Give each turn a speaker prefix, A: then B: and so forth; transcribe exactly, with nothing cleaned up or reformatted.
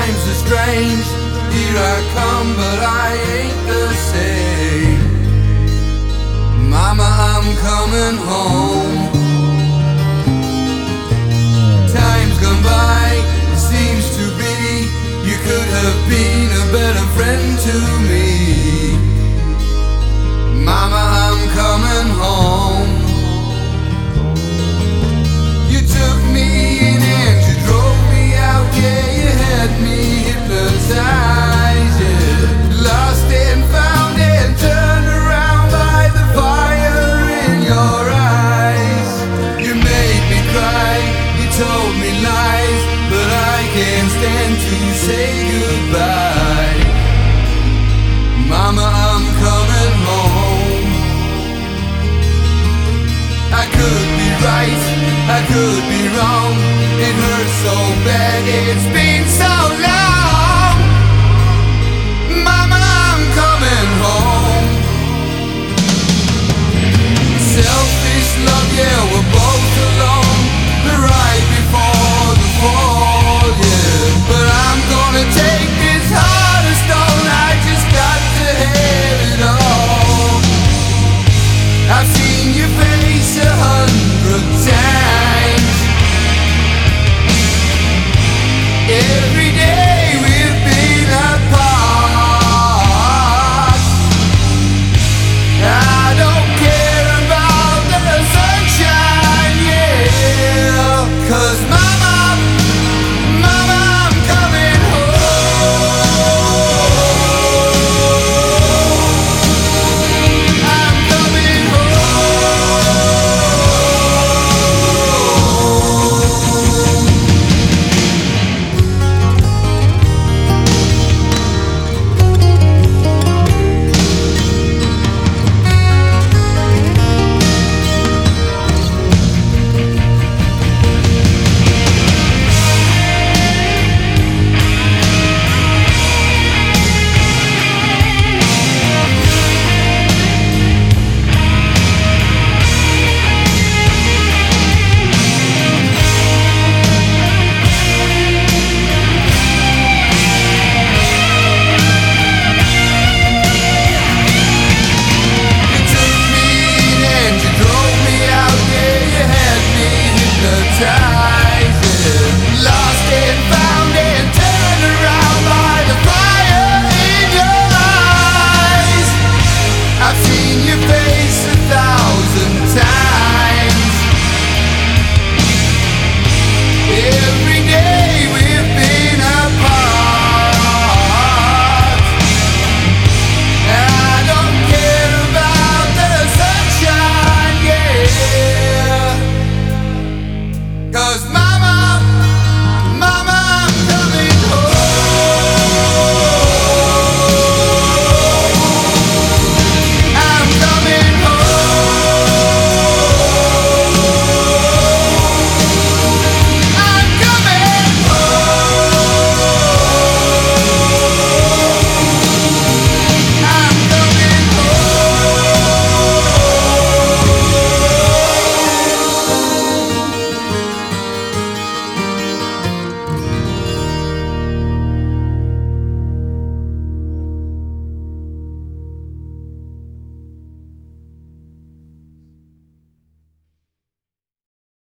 A: Times are strange, here I come, but I ain't the same. Mama, I'm coming home. Time's gone by, it seems to be you could have been a better friend to me. Mama, I'm coming home. You took me in and you drove me out, yeah, you had me hypnotized, yeah. Lost and found and turned around by the fire in your eyes. You made me cry, you told me lies, but I can't stand to say goodbye. Mama, I'm coming home. I could be right, I could be wrong. It hurts so bad, it's been